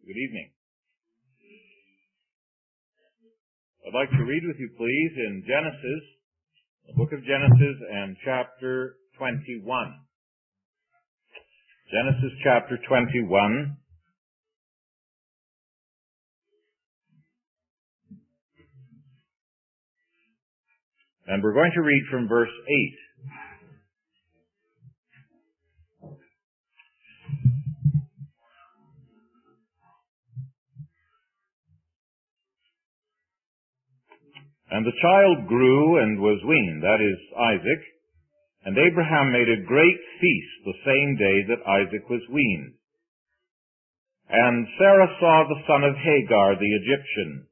Good evening. I'd like to read with you, please, in Genesis, the book of Genesis and chapter 21. Genesis chapter 21. And we're going to read from verse 8. And the child grew and was weaned, that is, Isaac, and Abraham made a great feast the same day that Isaac was weaned. And Sarah saw the son of Hagar the Egyptian,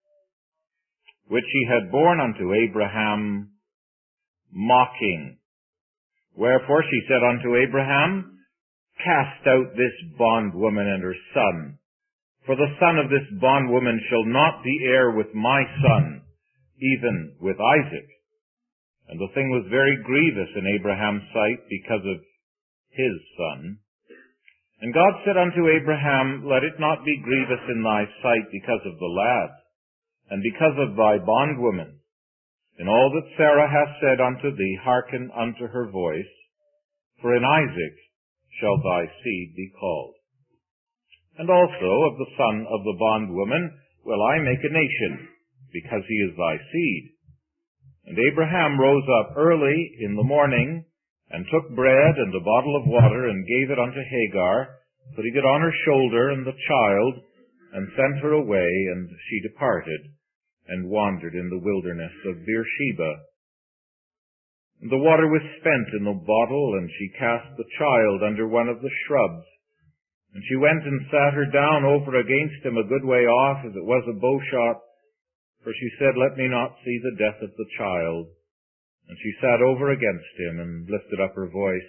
which he had borne unto Abraham, mocking. Wherefore she said unto Abraham, Cast out this bondwoman and her son, for the son of this bondwoman shall not be heir with my son, even with Isaac. And the thing was very grievous in Abraham's sight because of his son. And God said unto Abraham, Let it not be grievous in thy sight because of the lad, and because of thy bondwoman. In all that Sarah hath said unto thee, hearken unto her voice, for in Isaac shall thy seed be called. And also of the son of the bondwoman will I make a nation, because he is thy seed. And Abraham rose up early in the morning, and took bread and a bottle of water, and gave it unto Hagar, putting it on her shoulder and the child, and sent her away, and she departed, and wandered in the wilderness of Beersheba. And the water was spent in the bottle, and she cast the child under one of the shrubs. And she went and sat her down over against him a good way off, as it was a bowshot, for she said, Let me not see the death of the child. And she sat over against him, and lifted up her voice,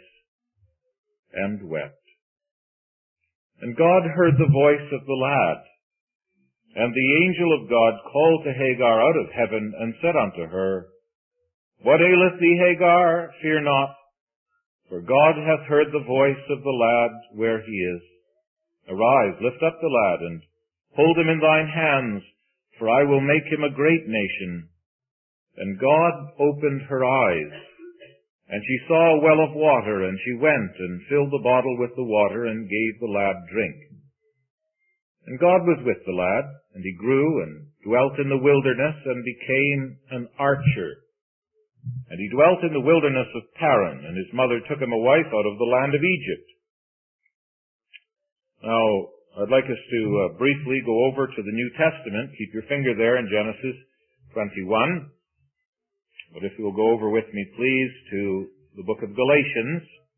and wept. And God heard the voice of the lad. And the angel of God called to Hagar out of heaven, and said unto her, What aileth thee, Hagar? Fear not, for God hath heard the voice of the lad where he is. Arise, lift up the lad, and hold him in thine hands, for I will make him a great nation. And God opened her eyes, and she saw a well of water, and she went and filled the bottle with the water, and gave the lad drink. And God was with the lad, and he grew and dwelt in the wilderness, and became an archer. And he dwelt in the wilderness of Paran, and his mother took him a wife out of the land of Egypt. Now, I'd like us to briefly go over to the New Testament. Keep your finger there in Genesis 21. But if you'll go over with me, please, to the book of Galatians.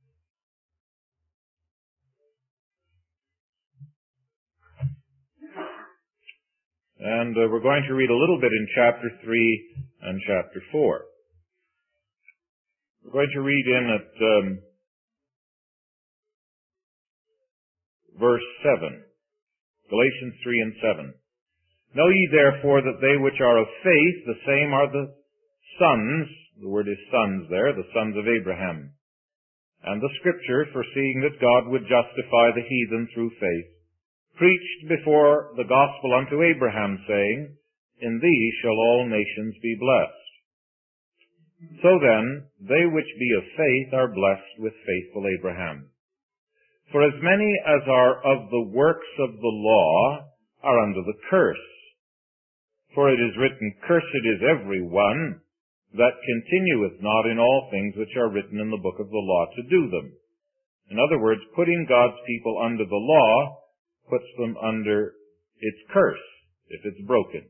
And we're going to read a little bit in chapter 3 and chapter 4. We're going to read in at verse 7. Galatians 3 and 7. Know ye therefore that they which are of faith, the same are the sons, the word is sons there, the sons of Abraham. And the scripture, foreseeing that God would justify the heathen through faith, preached before the gospel unto Abraham, saying, In thee shall all nations be blessed. So then, they which be of faith are blessed with faithful Abraham. For as many as are of the works of the law are under the curse. For it is written, Cursed is every one that continueth not in all things which are written in the book of the law to do them. In other words, putting God's people under the law puts them under its curse, if it's broken.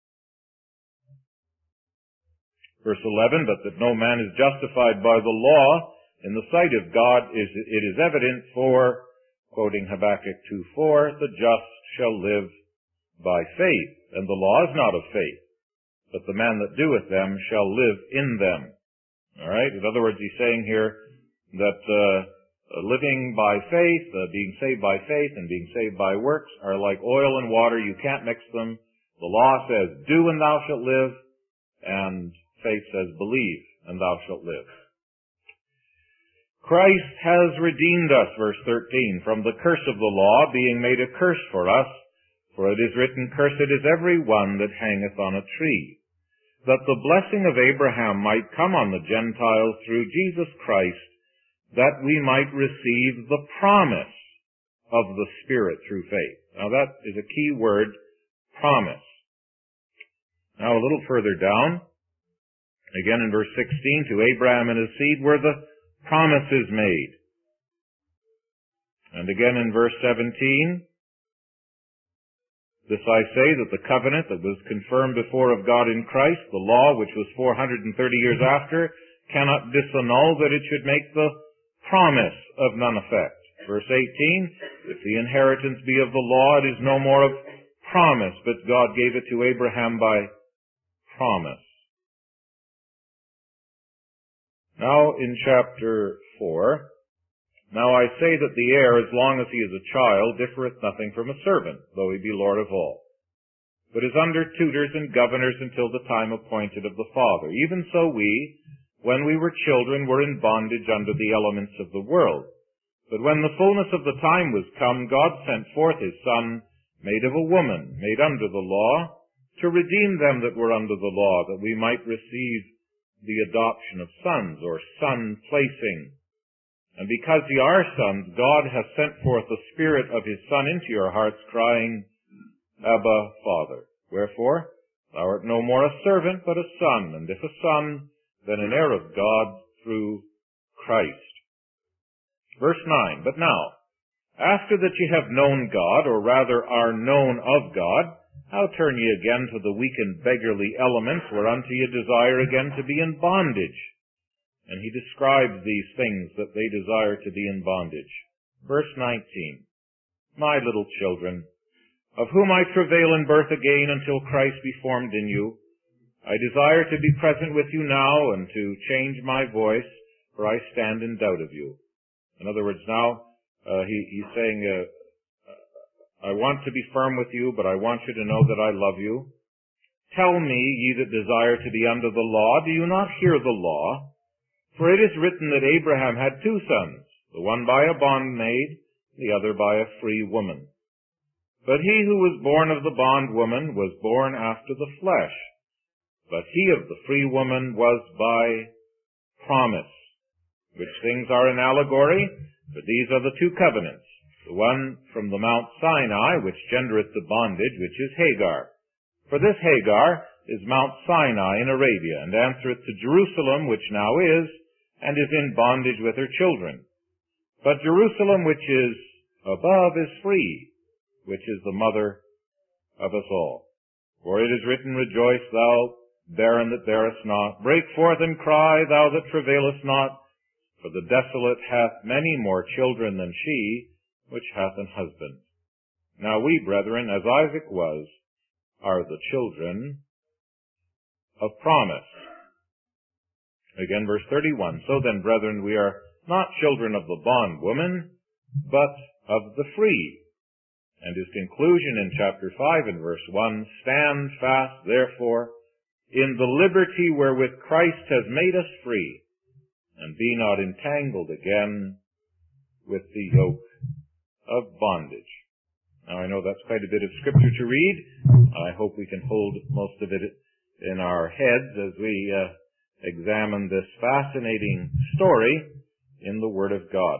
Verse 11, But that no man is justified by the law in the sight of God, it is evident, for, quoting Habakkuk 2:4, the just shall live by faith, and the law is not of faith, but the man that doeth them shall live in them. All right? In other words, he's saying here that living by faith, being saved by faith, and being saved by works are like oil and water. You can't mix them. The law says, Do and thou shalt live, and faith says, Believe and thou shalt live. Christ has redeemed us, verse 13, from the curse of the law, being made a curse for us, For it is written, Cursed is every one that hangeth on a tree, that the blessing of Abraham might come on the Gentiles through Jesus Christ, that we might receive the promise of the Spirit through faith. Now that is a key word, promise. Now a little further down, again in verse 16, to Abraham and his seed were the promises made. And again in verse 17, this I say, that the covenant that was confirmed before of God in Christ, the law which was 430 years after, cannot disannul that it should make the promise of none effect. Verse 18, if the inheritance be of the law, it is no more of promise, but God gave it to Abraham by promise. Now in chapter 4, now I say that the heir, as long as he is a child, differeth nothing from a servant, though he be Lord of all, but is under tutors and governors until the time appointed of the Father. Even so we, when we were children, were in bondage under the elements of the world. But when the fullness of the time was come, God sent forth his Son, made of a woman, made under the law, to redeem them that were under the law, that we might receive the adoption of sons, or son-placing. And because ye are sons, God hath sent forth the Spirit of his Son into your hearts, crying, Abba, Father. Wherefore, thou art no more a servant, but a son, and if a son, then an heir of God through Christ. Verse 9, But now, after that ye have known God, or rather are known of God, how turn ye again to the weak and beggarly elements, whereunto ye desire again to be in bondage? And he describes these things that they desire to be in bondage. Verse 19, My little children, of whom I travail in birth again until Christ be formed in you, I desire to be present with you now and to change my voice, for I stand in doubt of you. In other words, now he's saying, I want to be firm with you, but I want you to know that I love you. Tell me, ye that desire to be under the law, do you not hear the law? For it is written that Abraham had two sons, the one by a bondmaid, the other by a free woman. But he who was born of the bondwoman was born after the flesh, but he of the free woman was by promise, which things are an allegory, but these are the two covenants, the one from the Mount Sinai, which gendereth the bondage, which is Hagar. For this Hagar is Mount Sinai in Arabia, and answereth to Jerusalem, which now is, and is in bondage with her children. But Jerusalem, which is above, is free, which is the mother of us all. For it is written, Rejoice, thou barren that bearest not. Break forth and cry, thou that travailest not. For the desolate hath many more children than she, which hath an husband. Now we, brethren, as Isaac was, are the children of promise. Again, verse 31, So then, brethren, we are not children of the bondwoman, but of the free. And his conclusion in chapter 5 and verse 1, Stand fast, therefore, in the liberty wherewith Christ has made us free, and be not entangled again with the yoke of bondage. Now I know that's quite a bit of scripture to read. I hope we can hold most of it in our heads as we examine this fascinating story in the Word of God.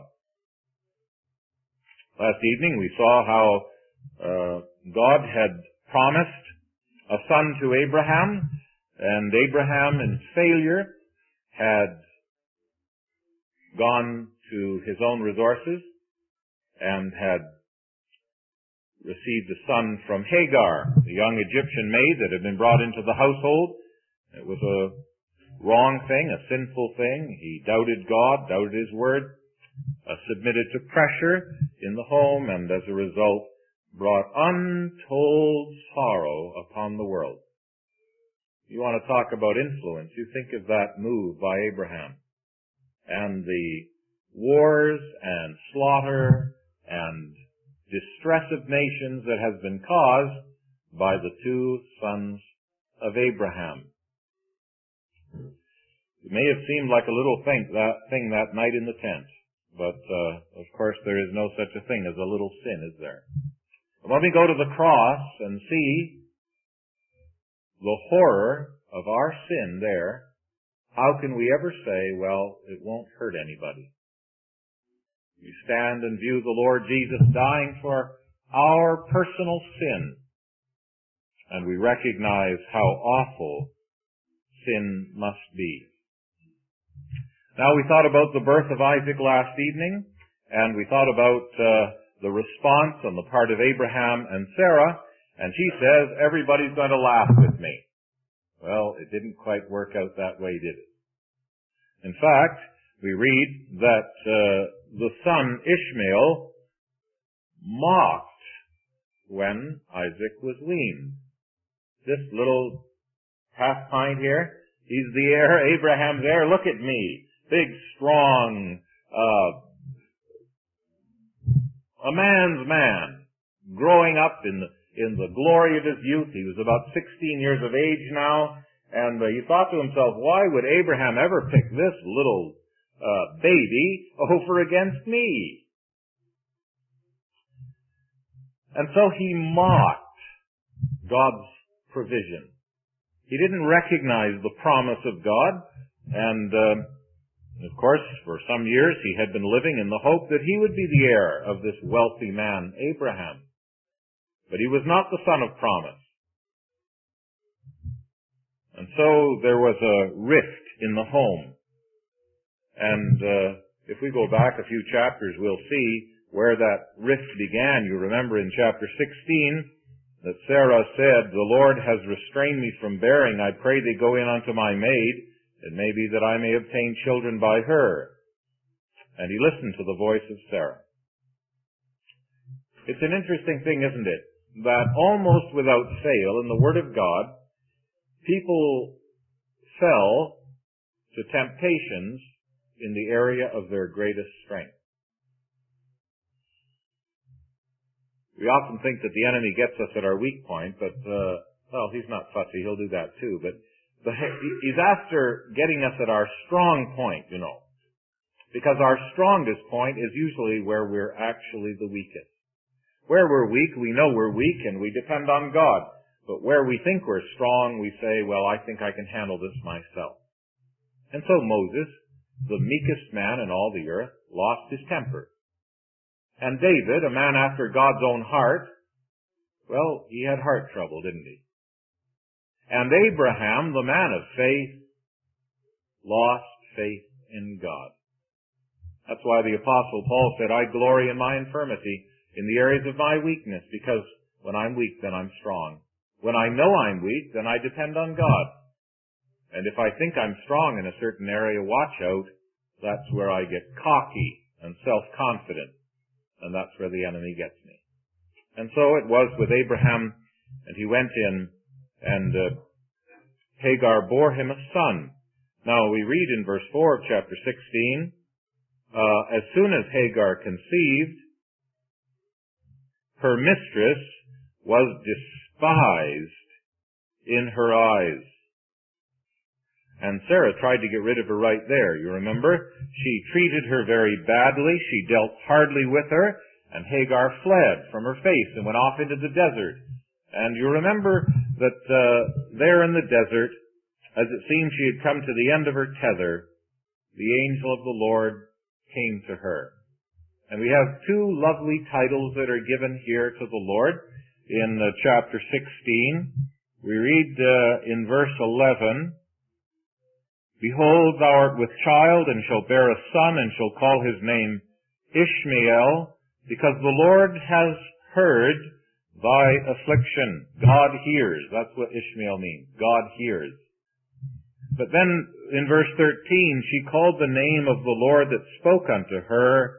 Last evening we saw how God had promised a son to Abraham, and Abraham in failure had gone to his own resources and had received a son from Hagar, the young Egyptian maid that had been brought into the household. It was a wrong thing, a sinful thing. He doubted God, doubted his word, submitted to pressure in the home, and as a result brought untold sorrow upon the world. You want to talk about influence, you think of that move by Abraham and the wars and slaughter and distress of nations that has been caused by the two sons of Abraham. It may have seemed like a little thing that night in the tent, but of course there is no such a thing as a little sin, is there? When we go to the cross and see the horror of our sin there, how can we ever say, well, it won't hurt anybody? We stand and view the Lord Jesus dying for our personal sin, and we recognize how awful sin must be. Now, we thought about the birth of Isaac last evening, and we thought about the response on the part of Abraham and Sarah, and she says, everybody's going to laugh with me. Well, it didn't quite work out that way, did it? In fact, we read that the son Ishmael mocked when Isaac was weaned. This little half pint here, he's the heir, Abraham's heir. Look at me, big, strong, a man's man, growing up in the glory of his youth. He was about 16 years of age now, and he thought to himself, why would Abraham ever pick this little baby over against me? And so he mocked God's provision. He didn't recognize the promise of God, and of course, for some years he had been living in the hope that he would be the heir of this wealthy man, Abraham. But he was not the son of promise. And so there was a rift in the home. And if we go back a few chapters, we'll see where that rift began. You remember in chapter 16 that Sarah said, the Lord has restrained me from bearing. I pray thee go in unto my maid. It may be that I may obtain children by her. And he listened to the voice of Sarah. It's an interesting thing, isn't it, that almost without fail in the Word of God, people fell to temptations in the area of their greatest strength. We often think that the enemy gets us at our weak point, but, well, he's not fussy. He'll do that too. But he's after getting us at our strong point, you know. Because our strongest point is usually where we're actually the weakest. Where we're weak, we know we're weak and we depend on God. But where we think we're strong, we say, well, I think I can handle this myself. And so Moses, the meekest man in all the earth, lost his temper. And David, a man after God's own heart, well, he had heart trouble, didn't he? And Abraham, the man of faith, lost faith in God. That's why the Apostle Paul said, I glory in my infirmity, in the areas of my weakness, because when I'm weak, then I'm strong. When I know I'm weak, then I depend on God. And if I think I'm strong in a certain area, watch out, that's where I get cocky and self-confident. And that's where the enemy gets me. And so it was with Abraham, and he went in, and Hagar bore him a son. Now we read in verse 4 of chapter 16, as soon as Hagar conceived, her mistress was despised in her eyes. And Sarah tried to get rid of her right there. You remember? She treated her very badly. She dealt hardly with her. And Hagar fled from her face and went off into the desert. And you remember that there in the desert, as it seemed she had come to the end of her tether, the angel of the Lord came to her. And we have two lovely titles that are given here to the Lord. In chapter 16, we read in verse 11, Behold, thou art with child, and shalt bear a son, and shall call his name Ishmael, because the Lord has heard thy affliction. God hears. That's what Ishmael means. God hears. But then in verse 13, she called the name of the Lord that spoke unto her,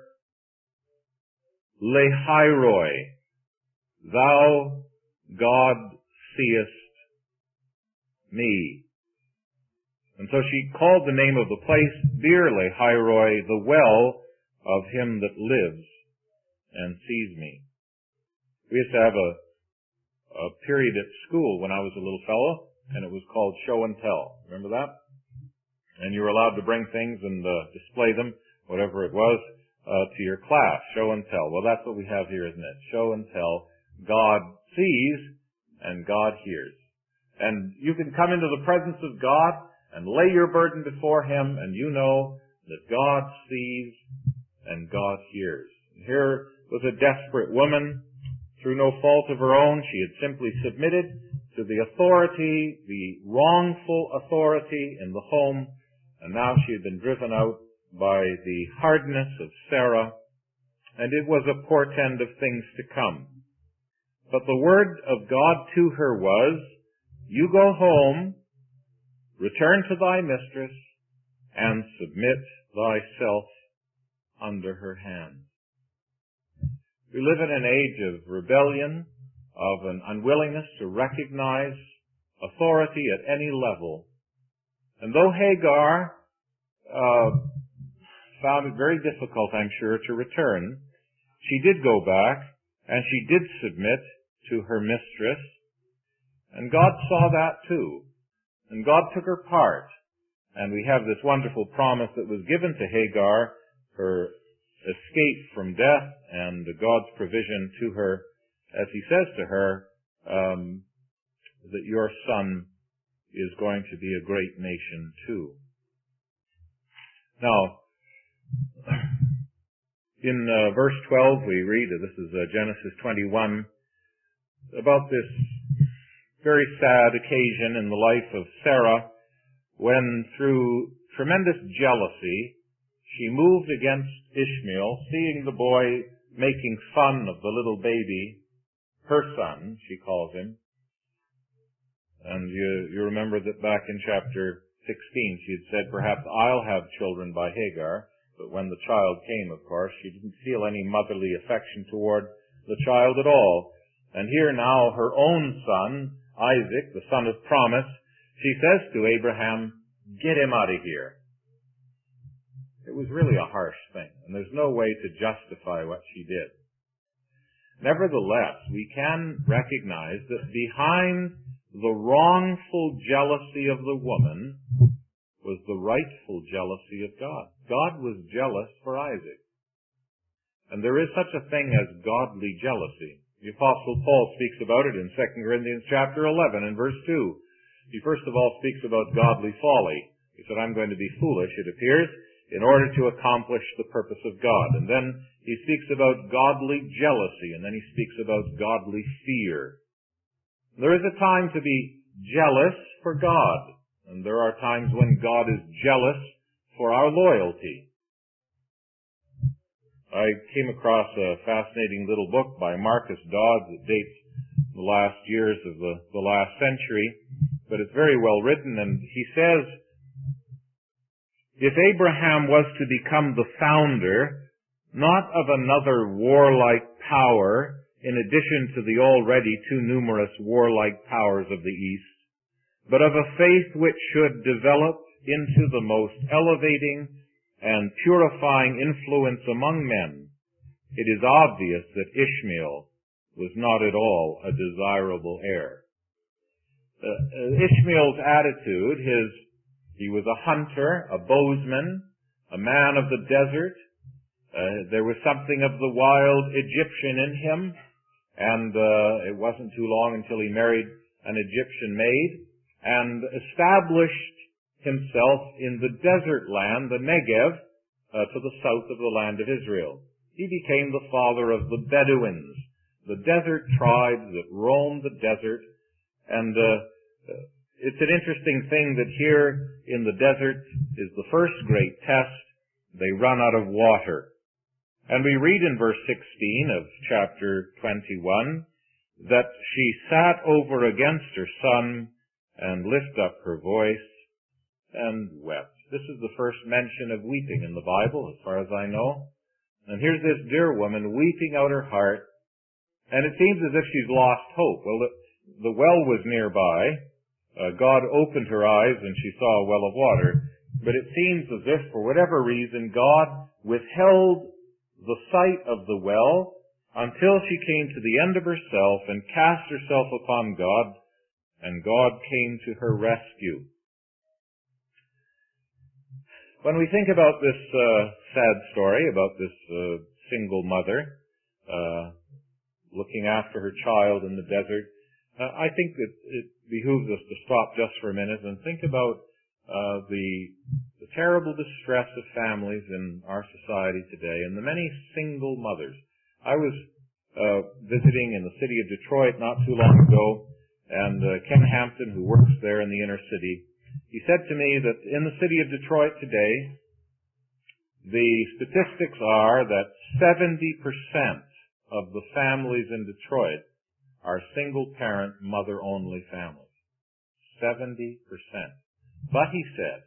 Lahairoi. Thou, God, seest me. And so she called the name of the place Beer Lahairoi, the well of him that lives and sees me. We used to have a period at school when I was a little fellow, and it was called Show and Tell. Remember that? And you were allowed to bring things and display them, whatever it was, to your class. Show and tell. Well, that's what we have here, isn't it? Show and tell. God sees and God hears. And you can come into the presence of God and lay your burden before Him, and you know that God sees and God hears. Here was a desperate woman. Through no fault of her own, she had simply submitted to the authority, the wrongful authority in the home, and now she had been driven out by the hardness of Sarah, and it was a portend of things to come. But the word of God to her was, you go home, return to thy mistress, and submit thyself under her hand. We live in an age of rebellion, of an unwillingness to recognize authority at any level. And though Hagar found it very difficult, I'm sure, to return, she did go back, and she did submit to her mistress. And God saw that too. And God took her part. And we have this wonderful promise that was given to Hagar, her escape from death, and God's provision to her, as He says to her, that your son is going to be a great nation too. Now, in verse 12 we read, this is Genesis 21, about this very sad occasion in the life of Sarah, when through tremendous jealousy she moved against Ishmael, seeing the boy making fun of the little baby, her son, she calls him. And you remember that back in chapter 16 she had said, perhaps I'll have children by Hagar. But when the child came, of course, she didn't feel any motherly affection toward the child at all. And here now her own son, Isaac, the son of promise, she says to Abraham, get him out of here. It was really a harsh thing, and there's no way to justify what she did. Nevertheless, we can recognize that behind the wrongful jealousy of the woman was the rightful jealousy of God. God was jealous for Isaac. And there is such a thing as godly jealousy. The Apostle Paul speaks about it in 2 Corinthians chapter 11 and verse 2. He first of all speaks about godly folly. He said, I'm going to be foolish, it appears, in order to accomplish the purpose of God. And then he speaks about godly jealousy, and then he speaks about godly fear. There is a time to be jealous for God, and there are times when God is jealous for our loyalty. I came across a fascinating little book by Marcus Dodds that dates the last years of the last century, but it's very well written, and he says, if Abraham was to become the founder, not of another warlike power, in addition to the already too numerous warlike powers of the East, but of a faith which should develop into the most elevating and purifying influence among men, it is obvious that Ishmael was not at all a desirable heir. Ishmael's attitude, he was a hunter, a bowsman, a man of the desert. There was something of the wild Egyptian in him, and it wasn't too long until he married an Egyptian maid and established himself in the desert land, the Negev, to the south of the land of Israel. He became the father of the Bedouins, the desert tribes that roamed the desert, and it's an interesting thing that here in the desert is the first great test. They run out of water. And we read in verse 16 of chapter 21 that she sat over against her son and lifted up her voice and wept. This is the first mention of weeping in the Bible, as far as I know. And here's this dear woman weeping out her heart, and it seems as if she's lost hope. Well, the well was nearby. God opened her eyes and she saw a well of water. But it seems as if, for whatever reason, God withheld the sight of the well until she came to the end of herself and cast herself upon God, and God came to her rescue. When we think about this sad story, about this single mother, looking after her child in the desert. I think that it behooves us to stop just for a minute and think about the terrible distress of families in our society today and the many single mothers. I was visiting in the city of Detroit not too long ago, and Ken Hampton, who works there in the inner city, he said to me that in the city of Detroit today, the statistics are that 70% of the families in Detroit are single-parent, mother-only families. 70%. But he said,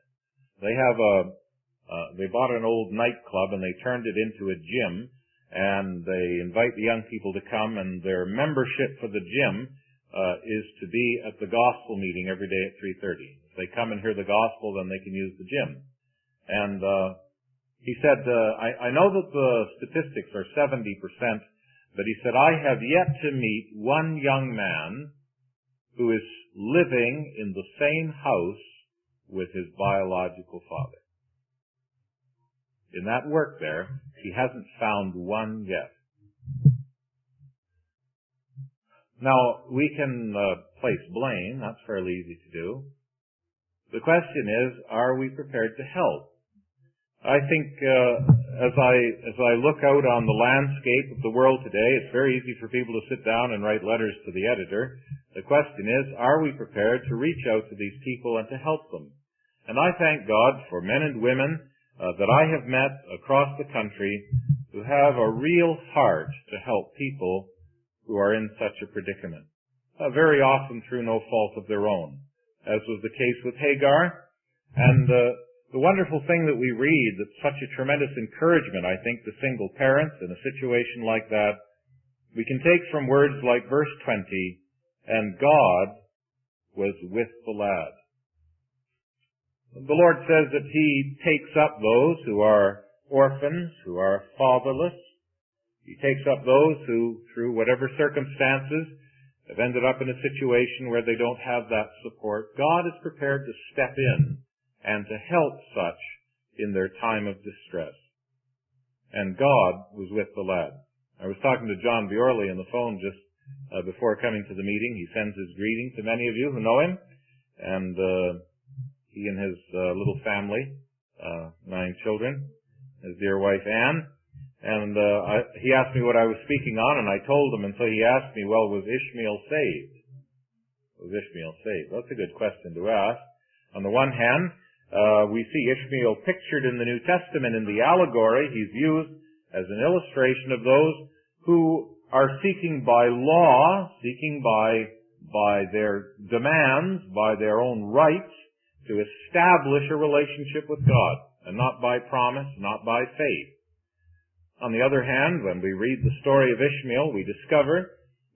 they bought an old nightclub and they turned it into a gym, and they invite the young people to come, and their membership for the gym is to be at the gospel meeting every day at 3:30. If they come and hear the gospel, then they can use the gym. And he said, I know that the statistics are 70%, but he said, I have yet to meet one young man who is living in the same house with his biological father. In that work there, he hasn't found one yet. Now, we can place blame. That's fairly easy to do. The question is, are we prepared to help? I think as I look out on the landscape of the world today, it's very easy for people to sit down and write letters to the editor. The question is, are we prepared to reach out to these people and to help them? And I thank God for men and women that I have met across the country who have a real heart to help people who are in such a predicament, very often through no fault of their own, as was the case with Hagar. And the wonderful thing that we read, that's such a tremendous encouragement, I think, to single parents in a situation like that, we can take from words like verse 20, and God was with the lad. The Lord says that He takes up those who are orphans, who are fatherless. He takes up those who, through whatever circumstances, have ended up in a situation where they don't have that support. God is prepared to step in and to help such in their time of distress. And God was with the lad. I was talking to John Biorley on the phone just before coming to the meeting. He sends his greeting to many of you who know him. And he and his little family, 9 children, his dear wife Anne. And he asked me what I was speaking on, and I told him, and so he asked me, well, was Ishmael saved? Was Ishmael saved? That's a good question to ask. On the one hand, we see Ishmael pictured in the New Testament in the allegory. He's used as an illustration of those who are seeking by law, seeking by their demands, by their own rights, to establish a relationship with God, and not by promise, not by faith. On the other hand, when we read the story of Ishmael, we discover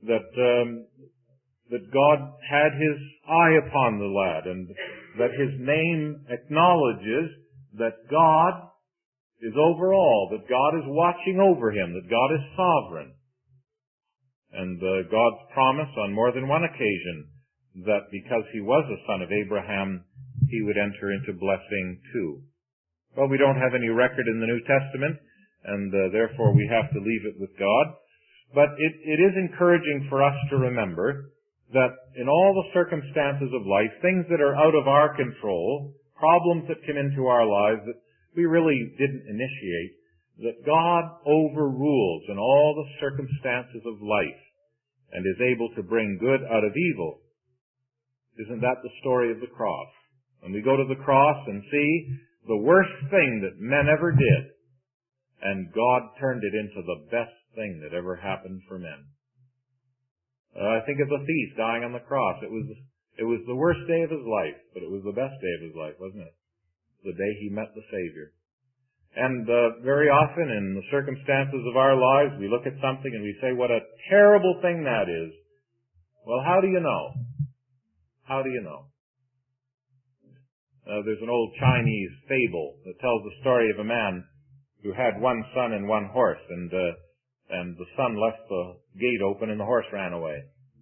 that God had His eye upon the lad, and that His name acknowledges that God is over all, that God is watching over him, that God is sovereign. And God's promise on more than one occasion that because he was a son of Abraham, he would enter into blessing too. Well, we don't have any record in the New Testament, and therefore we have to leave it with God. But it is encouraging for us to remember that in all the circumstances of life, things that are out of our control, problems that come into our lives that we really didn't initiate, that God overrules in all the circumstances of life and is able to bring good out of evil. Isn't that the story of the cross? When we go to the cross and see the worst thing that men ever did, and God turned it into the best thing that ever happened for men. I think of the thief dying on the cross. It was the worst day of his life, but it was the best day of his life, wasn't it? The day he met the Savior. And very often in the circumstances of our lives, we look at something and we say, what a terrible thing that is. Well, how do you know? How do you know? There's an old Chinese fable that tells the story of a man who had one son and one horse, and the son left the gate open and the horse ran away.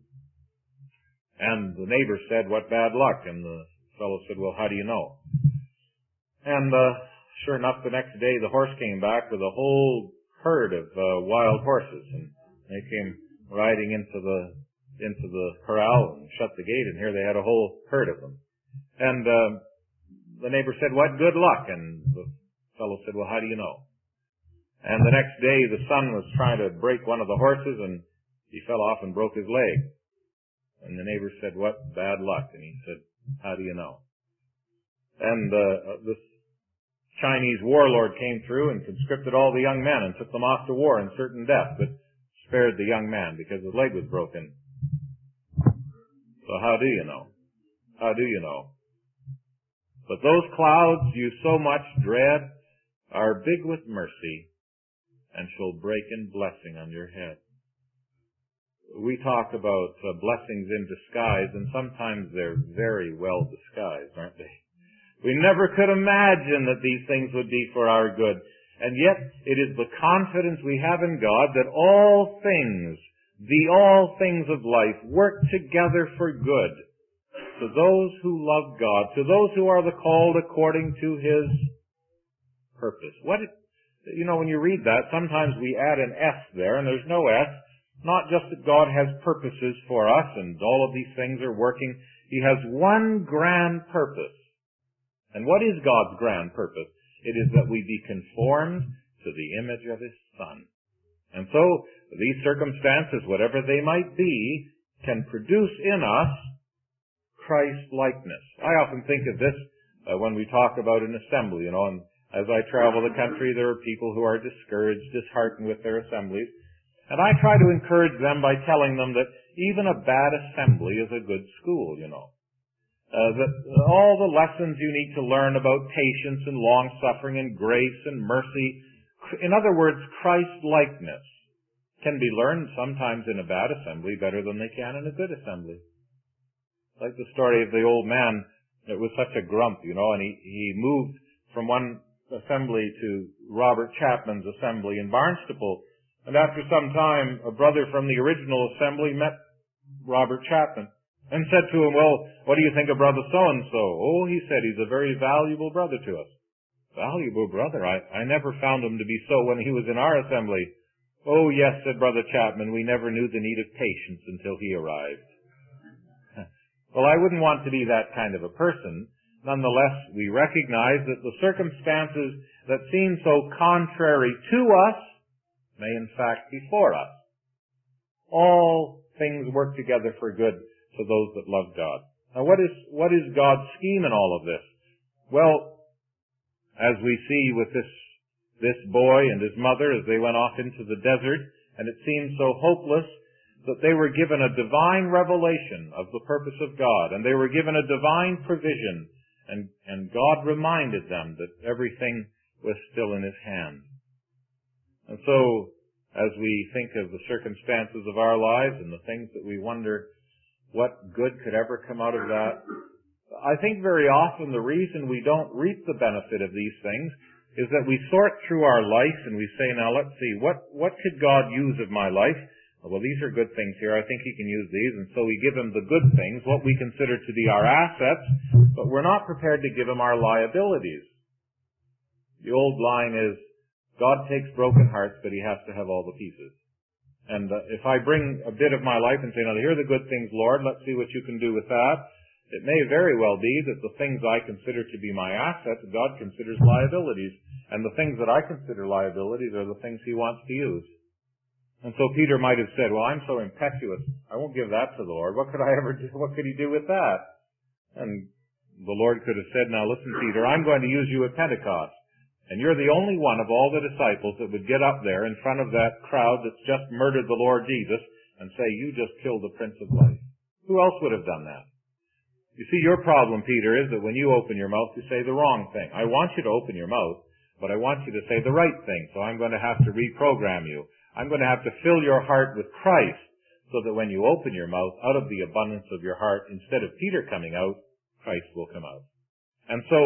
And the neighbor said, what bad luck? And the fellow said, well, how do you know? And sure enough, the next day the horse came back with a whole herd of wild horses, and they came riding into the corral and shut the gate, and here they had a whole herd of them. And the neighbor said, "What good luck?" And the fellow said, "Well, how do you know?" And the next day the son was trying to break one of the horses, and he fell off and broke his leg. And the neighbor said, "What bad luck?" And he said, "How do you know?" And this Chinese warlord came through and conscripted all the young men and took them off to war in certain death, but spared the young man because his leg was broken. So how do you know? How do you know? But those clouds you so much dread are big with mercy and shall break in blessing on your head. We talk about blessings in disguise, and sometimes they're very well disguised, aren't they? We never could imagine that these things would be for our good. And yet, it is the confidence we have in God that all things of life work together for good to those who love God, to those who are the called according to His purpose. When you read that, sometimes we add an S there, and there's no S. Not just that God has purposes for us and all of these things are working. He has one grand purpose. And what is God's grand purpose? It is that we be conformed to the image of His Son. And so, these circumstances, whatever they might be, can produce in us Christ-likeness. I often think of this when we talk about an assembly, and as I travel the country, there are people who are discouraged, disheartened with their assemblies. And I try to encourage them by telling them that even a bad assembly is a good school, that all the lessons you need to learn about patience and long-suffering and grace and mercy, in other words, Christ-likeness, can be learned sometimes in a bad assembly better than they can in a good assembly. Like the story of the old man that was such a grump, and he moved from one assembly to Robert Chapman's assembly in Barnstaple. And after some time, a brother from the original assembly met Robert Chapman and said to him, "Well, what do you think of brother so-and-so?" "Oh," he said, "he's a very valuable brother to us." "Valuable brother? I never found him to be so when he was in our assembly." "Oh, yes," said brother Chapman, "we never knew the need of patience until he arrived." Well, I wouldn't want to be that kind of a person. Nonetheless, we recognize that the circumstances that seem so contrary to us may in fact be for us. All things work together for good to those that love God. Now what is God's scheme in all of this? Well, as we see with this boy and his mother as they went off into the desert, and it seemed so hopeless, that they were given a divine revelation of the purpose of God, and they were given a divine provision, and God reminded them that everything was still in His hand. And so, as we think of the circumstances of our lives and the things that we wonder what good could ever come out of that, I think very often the reason we don't reap the benefit of these things is that we sort through our life and we say, now let's see, what could God use of my life? Well, these are good things here. I think He can use these. And so we give Him the good things, what we consider to be our assets, but we're not prepared to give Him our liabilities. The old line is, God takes broken hearts, but He has to have all the pieces. And if I bring a bit of my life and say, now here are the good things, Lord, let's see what you can do with that, it may very well be that the things I consider to be my assets, God considers liabilities. And the things that I consider liabilities are the things He wants to use. And so Peter might have said, well, I'm so impetuous, I won't give that to the Lord. What could I ever do? What could He do with that? And the Lord could have said, now listen, Peter, I'm going to use you at Pentecost. And you're the only one of all the disciples that would get up there in front of that crowd that's just murdered the Lord Jesus and say, you just killed the Prince of Life. Who else would have done that? You see, your problem, Peter, is that when you open your mouth, you say the wrong thing. I want you to open your mouth, but I want you to say the right thing. So I'm going to have to reprogram you. I'm going to have to fill your heart with Christ so that when you open your mouth, out of the abundance of your heart, instead of Peter coming out, Christ will come out. And so,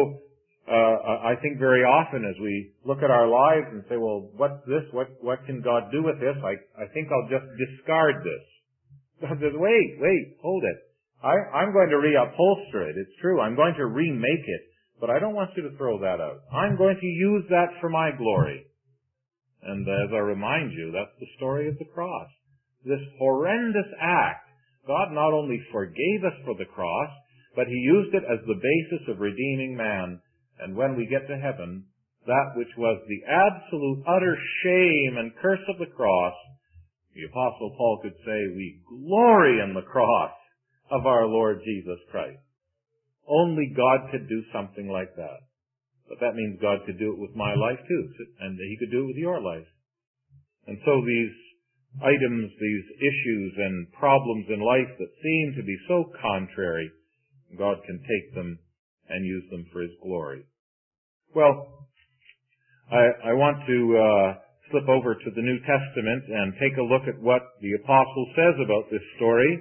I think very often as we look at our lives and say, well, what's this? What can God do with this? I think I'll just discard this. God says, wait, hold it. I'm going to reupholster it. It's true. I'm going to remake it. But I don't want you to throw that out. I'm going to use that for my glory. And as I remind you, that's the story of the cross. this horrendous act, God not only forgave us for the cross, but He used it as the basis of redeeming man. And when we get to heaven, that which was the absolute, utter shame and curse of the cross, the Apostle Paul could say, we glory in the cross of our Lord Jesus Christ. Only God could do something like that. But that means God could do it with my life too, and He could do it with your life. And so these items, these issues and problems in life that seem to be so contrary, God can take them and use them for His glory. Well, I want to slip over to the New Testament and take a look at what the Apostle says about this story.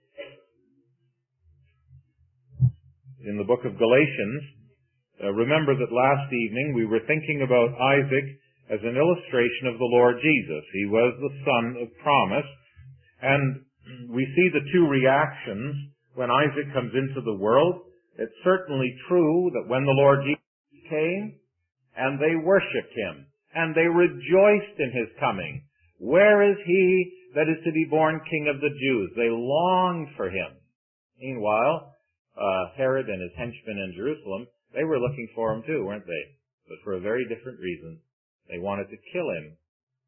In the book of Galatians, remember that last evening we were thinking about Isaac as an illustration of the Lord Jesus. He was the son of promise, and we see the two reactions when Isaac comes into the world. It's certainly true that when the Lord Jesus came, and they worshipped Him, and they rejoiced in His coming. Where is He that is to be born King of the Jews? They longed for Him. Meanwhile, Herod and his henchmen in Jerusalem, they were looking for Him too, weren't they? But for a very different reason. They wanted to kill Him.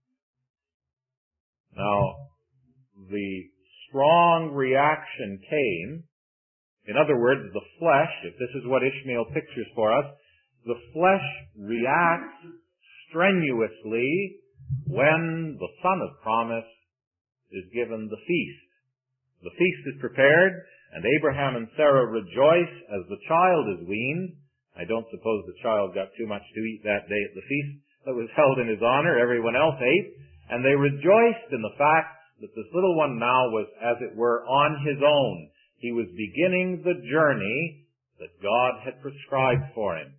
Now, the strong reaction came. In other words, the flesh, if this is what Ishmael pictures for us, the flesh reacts strenuously when the Son of Promise is given the feast. The feast is prepared, and Abraham and Sarah rejoice as the child is weaned. I don't suppose the child got too much to eat that day at the feast that was held in his honor. Everyone else ate, and they rejoiced in the fact that this little one now was, as it were, on his own. He was beginning the journey that God had prescribed for him.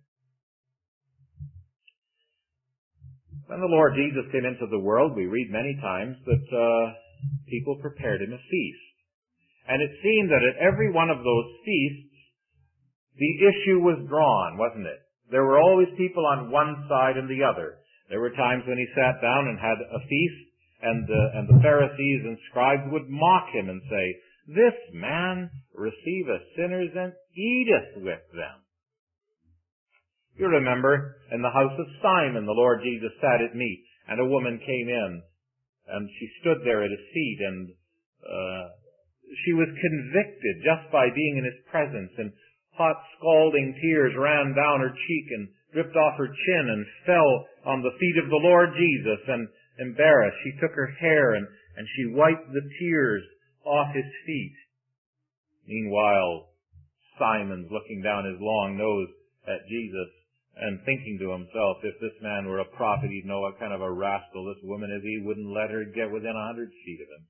When the Lord Jesus came into the world, we read many times that people prepared Him a feast. And it seemed that at every one of those feasts, the issue was drawn, wasn't it? There were always people on one side and the other. There were times when He sat down and had a feast, and the Pharisees and scribes would mock Him and say, "This man receiveth sinners and eateth with them." You remember, in the house of Simon, the Lord Jesus sat at meat, and a woman came in, and she stood there at His feet, and she was convicted just by being in His presence, and hot scalding tears ran down her cheek and dripped off her chin and fell on the feet of the Lord Jesus, and embarrassed, she took her hair and she wiped the tears off His feet. Meanwhile, Simon's looking down his long nose at Jesus and thinking to himself, if this man were a prophet, he'd know what kind of a rascal this woman is. He wouldn't let her get within 100 feet of him.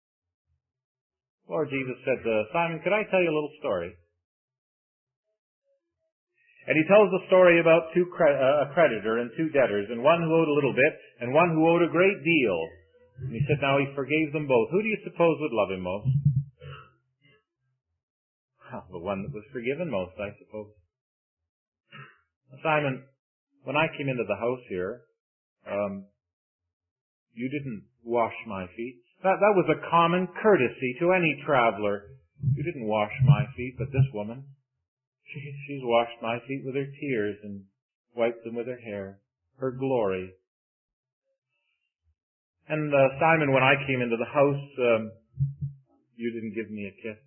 Lord Jesus said to Simon, "Could I tell you a little story?" And He tells the story about a creditor and two debtors, and one who owed a little bit, and one who owed a great deal. And He said, now He forgave them both. Who do you suppose would love Him most? Well, the one that was forgiven most, I suppose. Simon, when I came into the house here, you didn't wash my feet. That was a common courtesy to any traveler. You didn't wash my feet, but this woman, she's washed my feet with her tears and wiped them with her hair, her glory. And Simon, when I came into the house, you didn't give me a kiss.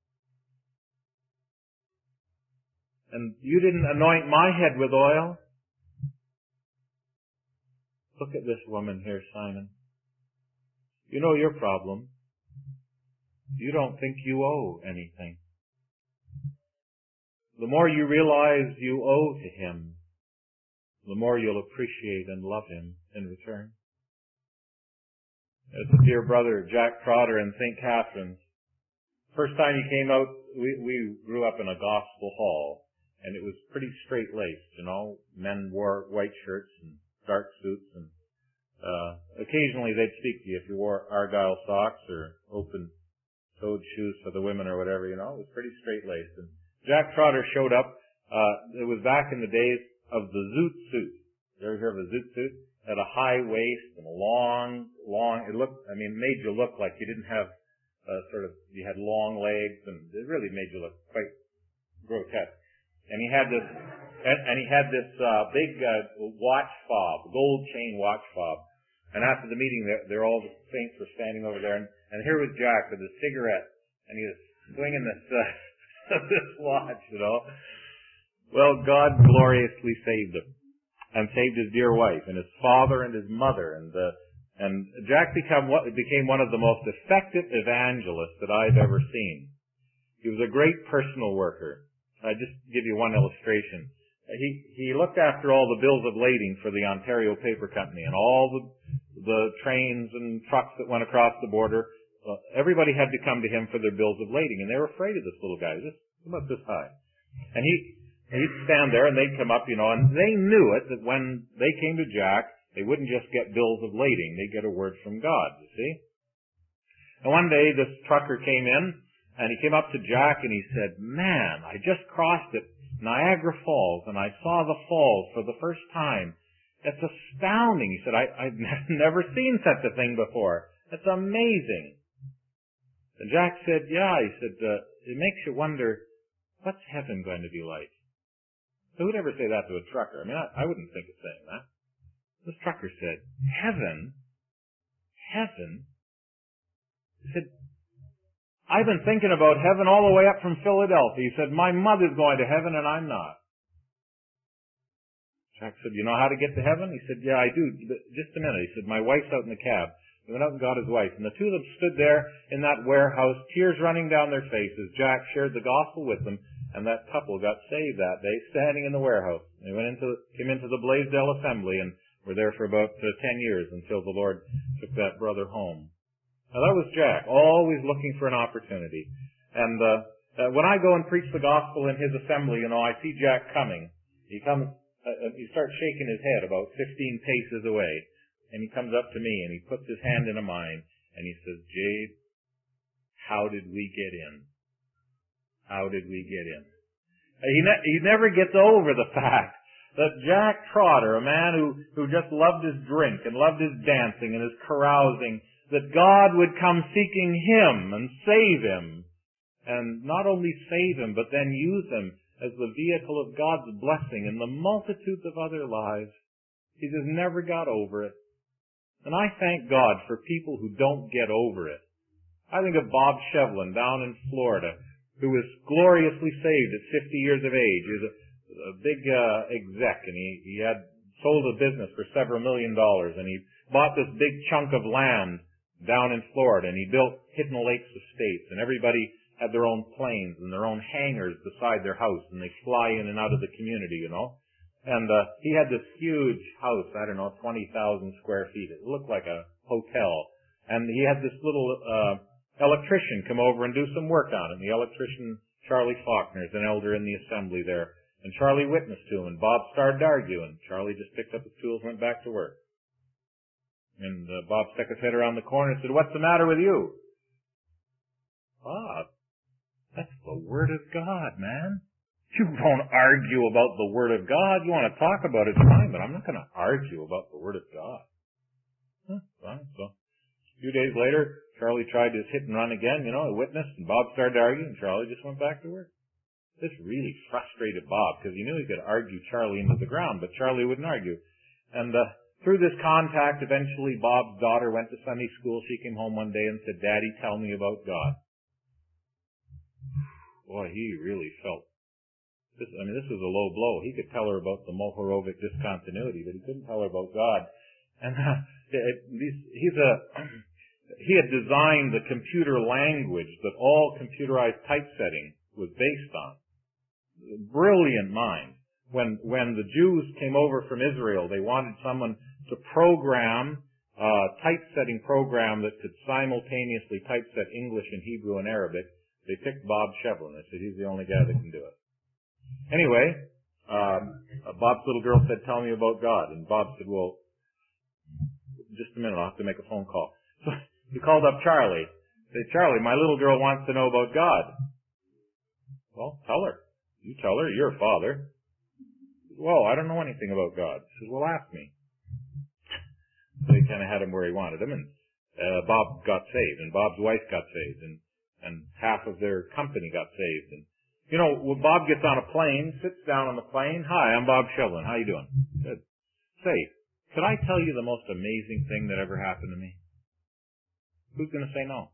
And you didn't anoint my head with oil. Look at this woman here, Simon. You know your problem. You don't think you owe anything. The more you realize you owe to Him, the more you'll appreciate and love Him in return. There's a dear brother, Jack Trotter, in St. Catherine's. First time he came out, we grew up in a gospel hall, and it was pretty straight-laced, you know. Men wore white shirts and dark suits, and occasionally they'd speak to you if you wore argyle socks or open-toed shoes for the women or whatever, you know. It was pretty straight-laced. And Jack Trotter showed up. It was back in the days of the zoot suit. You ever hear of a zoot suit? had a high waist and a long, it made you look like you didn't have you had long legs, and it really made you look quite grotesque. And he had this big watch fob, gold chain watch fob. And after the meeting, they're all the saints were standing over there, and here was Jack with his cigarette, and he was swinging this this watch, Well, God gloriously saved him, and saved his dear wife, and his father, and his mother, and Jack became one of the most effective evangelists that I've ever seen. He was a great personal worker. I just give you one illustration. He looked after all the bills of lading for the Ontario Paper Company, and all the trains and trucks that went across the border. Everybody had to come to him for their bills of lading, and they were afraid of this little guy, just about this high. And he'd stand there, and they'd come up, and they knew it, that when they came to Jack, they wouldn't just get bills of lading, they'd get a word from God, you see. And one day, this trucker came in, and he came up to Jack, and he said, "Man, I just crossed at Niagara Falls, and I saw the falls for the first time. It's astounding." He said, I've never seen such a thing before. It's amazing. And Jack said, "Yeah," he said, "it makes you wonder, what's heaven going to be like?" Who would ever say that to a trucker? I mean, I wouldn't think of saying that. This trucker said, "Heaven? Heaven?" He said, "I've been thinking about heaven all the way up from Philadelphia." He said, "My mother's going to heaven and I'm not." Jack said, "You know how to get to heaven?" He said, "Yeah, I do. Just a minute." He said, "My wife's out in the cab." He went out and got his wife, and the two of them stood there in that warehouse, tears running down their faces. Jack shared the gospel with them, and that couple got saved that day, standing in the warehouse. They came into the Blaisdell Assembly and were there for about 10 years until the Lord took that brother home. Now that was Jack, always looking for an opportunity. And when I go and preach the gospel in his assembly, I see Jack coming. He comes, he starts shaking his head about 15 paces away. And he comes up to me and he puts his hand into mine and he says, "Jade, how did we get in? How did we get in?" He never gets over the fact that Jack Trotter, a man who just loved his drink and loved his dancing and his carousing, that God would come seeking him and save him. And not only save him, but then use him as the vehicle of God's blessing in the multitudes of other lives. He just never got over it. And I thank God for people who don't get over it. I think of Bob Shevlin down in Florida, who was gloriously saved at 50 years of age. He was a big exec, and he had sold a business for several $1 million, and he bought this big chunk of land down in Florida, and he built Hidden Lakes Estates, and everybody had their own planes and their own hangars beside their house, and they fly in and out of the community, And he had this huge house, 20,000 square feet. It looked like a hotel. And he had this little electrician come over and do some work on it. And the electrician, Charlie Faulkner, is an elder in the assembly there. And Charlie witnessed to him, and Bob started arguing. Charlie just picked up his tools and went back to work. And Bob stuck his head around the corner and said, "What's the matter with you?" "Bob, that's the Word of God, man. You don't argue about the Word of God. You want to talk about it, fine, but I'm not going to argue about the Word of God." Fine. So a few days later, Charlie tried his hit and run again, he witnessed, and Bob started arguing, and Charlie just went back to work. This really frustrated Bob, because he knew he could argue Charlie into the ground, but Charlie wouldn't argue. And through this contact, eventually Bob's daughter went to Sunday school. She came home one day and said, "Daddy, tell me about God." Boy, he really felt this was a low blow. He could tell her about the Mohorovic discontinuity, but he couldn't tell her about God. And he had designed the computer language that all computerized typesetting was based on. Brilliant mind. When the Jews came over from Israel, they wanted someone to program a typesetting program that could simultaneously typeset English and Hebrew and Arabic. They picked Bob Shevlin. They said, "He's the only guy that can do it." Anyway, Bob's little girl said, "Tell me about God." And Bob said, "Well, just a minute, I'll have to make a phone call." So he called up Charlie. He said, "Charlie, my little girl wants to know about God." "Well, tell her. You tell her. You're a father." "Well, I don't know anything about God." He said, "Well, ask me." They kind of had him where he wanted him, and Bob got saved, and Bob's wife got saved, and half of their company got saved. And you know, when Bob gets on a plane, sits down on the plane, "Hi, I'm Bob Shevlin. How you doing?" Good. Say, could I tell you the most amazing thing that ever happened to me? Who's going to say no?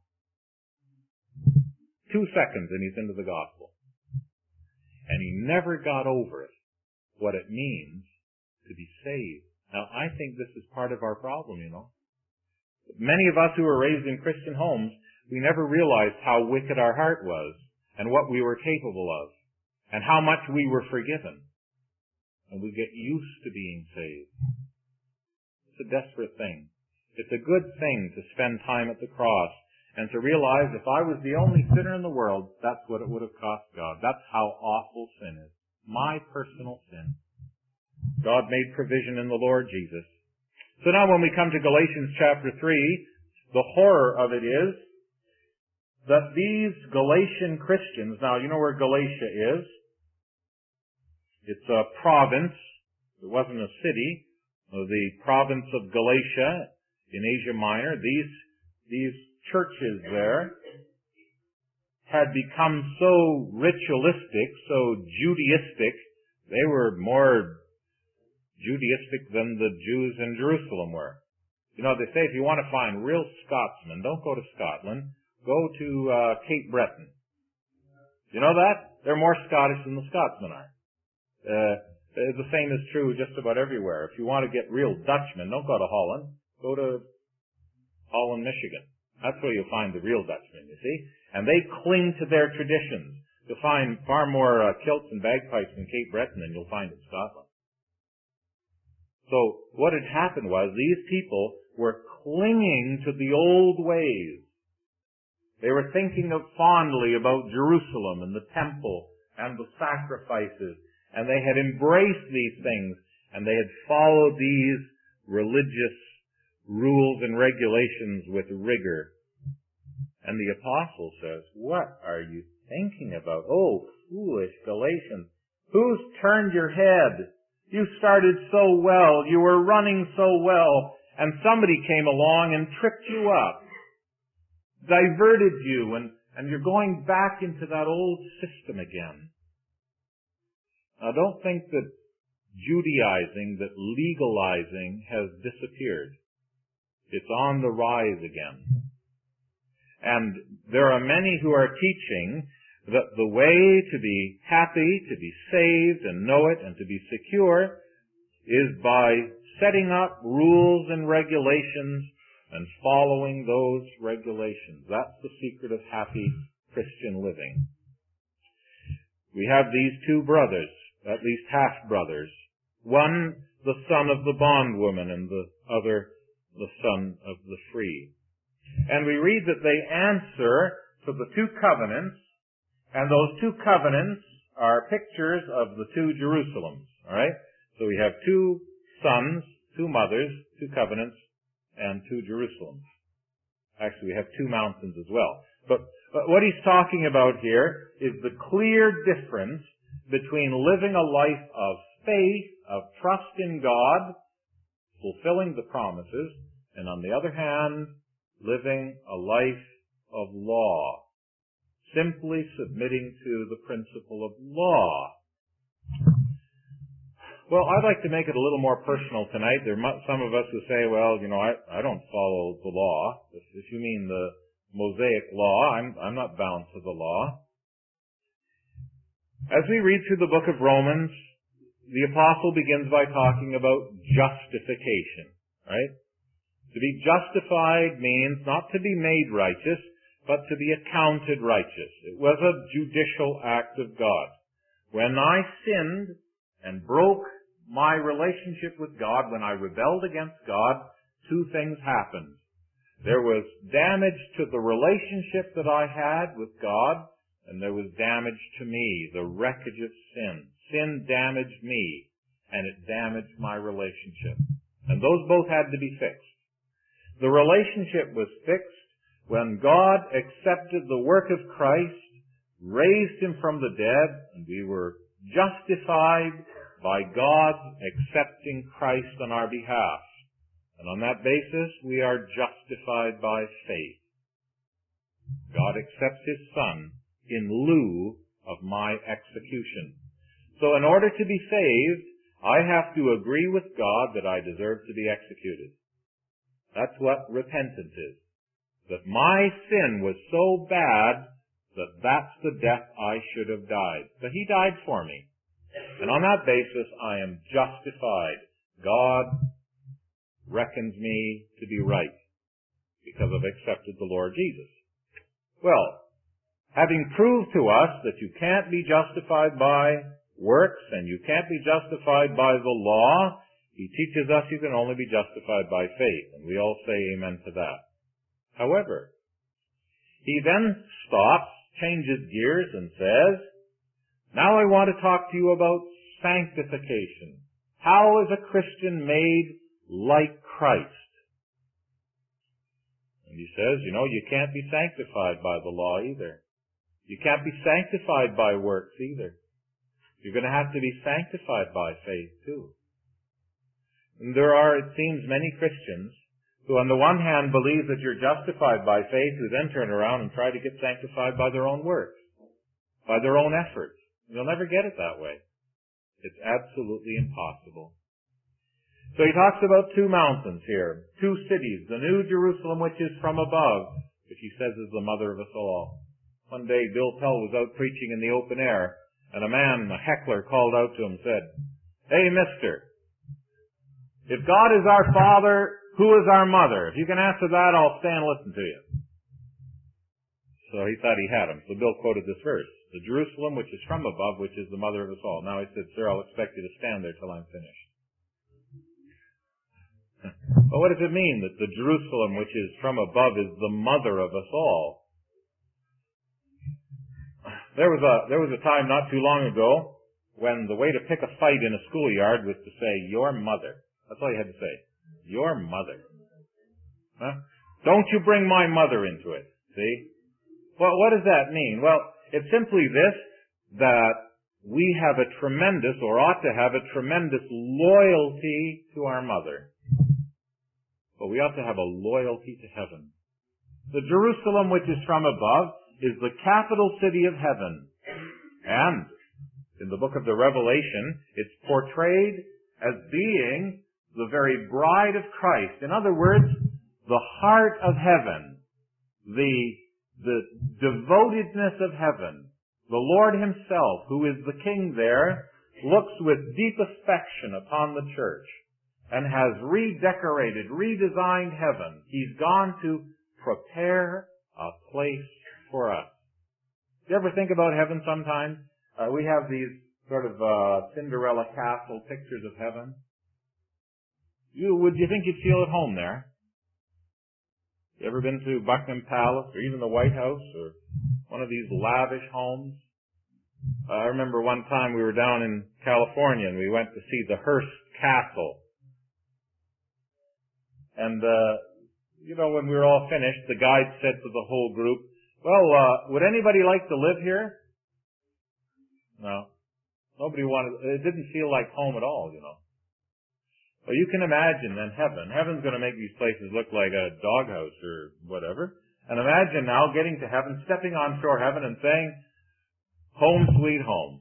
2 seconds and he's into the gospel. And he never got over it, what it means to be saved. Now, I think this is part of our problem, you know. Many of us who were raised in Christian homes, we never realized how wicked our heart was and what we were capable of and how much we were forgiven. And we get used to being saved. It's a desperate thing. It's a good thing to spend time at the cross and to realize if I was the only sinner in the world, that's what it would have cost God. That's how awful sin is. My personal sin. God made provision in the Lord Jesus. So now when we come to Galatians chapter 3, the horror of it is that these Galatian Christians, now you know where Galatia is? It's a province. It wasn't a city. The province of Galatia in Asia Minor. These churches there had become so ritualistic, so Judaistic. They were more Judaistic than the Jews in Jerusalem were. You know, they say if you want to find real Scotsmen, don't go to Scotland. Go to Cape Breton. You know that? They're more Scottish than the Scotsmen are. The same is true just about everywhere. If you want to get real Dutchmen, don't go to Holland. Go to Holland, Michigan. That's where you'll find the real Dutchmen, you see. And they cling to their traditions. You'll find far more kilts and bagpipes in Cape Breton than you'll find in Scotland. So what had happened was these people were clinging to the old ways. They were thinking fondly about Jerusalem and the temple and the sacrifices, and they had embraced these things, and they had followed these religious rules and regulations with rigor. And the apostle says, what are you thinking about? Oh, foolish Galatians. Who's turned your head? You started so well. You were running so well. And somebody came along and tripped you up, diverted you, and you're going back into that old system again. Now, don't think that Judaizing, that legalizing has disappeared. It's on the rise again. And there are many who are teaching that the way to be happy, to be saved and know it and to be secure is by setting up rules and regulations and following those regulations. That's the secret of happy Christian living. We have these two brothers, at least half-brothers. One, the son of the bondwoman, and the other, the son of the free. And we read that they answer to the two covenants, and those two covenants are pictures of the two Jerusalems. All right? So we have two sons, two mothers, two covenants, and two Jerusalems. Actually, we have two mountains as well. But what he's talking about here is the clear difference between living a life of faith, of trust in God, fulfilling the promises, and on the other hand, living a life of law, simply submitting to the principle of law. Well, I'd like to make it a little more personal tonight. There are some of us who say, well, you know, I don't follow the law. If you mean the Mosaic law, I'm not bound to the law. As we read through the book of Romans, the apostle begins by talking about justification, right? To be justified means not to be made righteous, but to be accounted righteous. It was a judicial act of God. When I sinned and broke my relationship with God, when I rebelled against God, two things happened. There was damage to the relationship that I had with God, and there was damage to me, the wreckage of sin. Sin damaged me, and it damaged my relationship. And those both had to be fixed. The relationship was fixed when God accepted the work of Christ, raised him from the dead, and we were justified by God accepting Christ on our behalf. And on that basis, we are justified by faith. God accepts His Son in lieu of my execution. So in order to be saved, I have to agree with God that I deserve to be executed. That's what repentance is. That my sin was so bad that that's the death I should have died. But He died for me. And on that basis, I am justified. God reckons me to be right because I've accepted the Lord Jesus. Well, having proved to us that you can't be justified by works and you can't be justified by the law, He teaches us you can only be justified by faith. And we all say amen to that. However, He then stops, changes gears, and says, now I want to talk to you about sanctification. How is a Christian made like Christ? And He says, you can't be sanctified by the law either. You can't be sanctified by works either. You're going to have to be sanctified by faith too. And there are, it seems, many Christians who on the one hand believe that you're justified by faith, who then turn around and try to get sanctified by their own works, by their own efforts. You'll never get it that way. It's absolutely impossible. So he talks about two mountains here, two cities, the New Jerusalem, which is from above, which he says is the mother of us all. One day Bill Pell was out preaching in the open air, and a man, a heckler, called out to him and said, hey, mister, if God is our Father, who is our mother? If you can answer that, I'll stay and listen to you. So he thought he had him. So Bill quoted this verse, the Jerusalem, which is from above, which is the mother of us all. Now he said, sir, I'll expect you to stand there till I'm finished. Well, what does it mean that the Jerusalem, which is from above, is the mother of us all? There was a time not too long ago when the way to pick a fight in a schoolyard was to say, your mother. That's all you had to say. Your mother. Huh? Don't you bring my mother into it. See? Well, what does that mean? Well, it's simply this, that we have a tremendous, or ought to have a tremendous loyalty to our mother. But we ought to have a loyalty to heaven. The Jerusalem which is from above is the capital city of heaven. And in the book of the Revelation, it's portrayed as being the very bride of Christ. In other words, the heart of heaven, the devotedness of heaven. The Lord Himself, who is the King there, looks with deep affection upon the church and has redecorated, redesigned heaven. He's gone to prepare a place for us. Do you ever think about heaven sometimes? We have these sort of Cinderella castle pictures of heaven. Would you think you'd feel at home there? You ever been to Buckingham Palace or even the White House or one of these lavish homes? I remember one time we were down in California and we went to see the Hearst Castle. And, when we were all finished, the guide said to the whole group, well, would anybody like to live here? No. Nobody wanted, it didn't feel like home at all, Well, you can imagine then heaven. Heaven's going to make these places look like a doghouse or whatever. And imagine now getting to heaven, stepping on shore heaven and saying, home sweet home.